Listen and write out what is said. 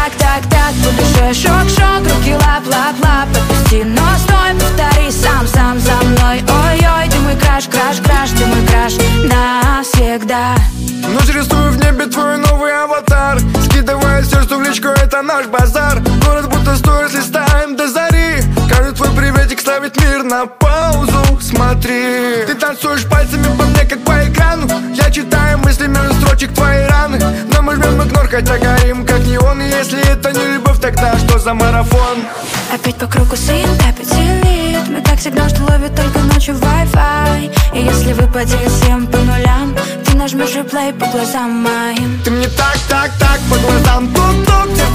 так, по душе шок, руки лап, отпусти, но стой, повтори сам за мной. Ой-ой, ты мой краш, ты мой краш навсегда. Ночь рисую в небе твой новый аватар, скидывая сердцу в личку, это наш базар. Город будто стоит, листаем до зари. Каждый твой приветик ставит мир на паузу. Смотри, ты танцуешь пальцами по мне, как по экрану. Я читаю мысли между строчек твоей раны. Но мы жмем игнор, хотя горим, как неон. И если это не любовь, тогда что за марафон? Опять по кругу синт, опять синит. Мы как сигнал, что ловит только ночью Wi-Fi. И если выпадет всем по нулям, ты нажмешь реплей по глазам моим. Ты мне так, по глазам тук-тук.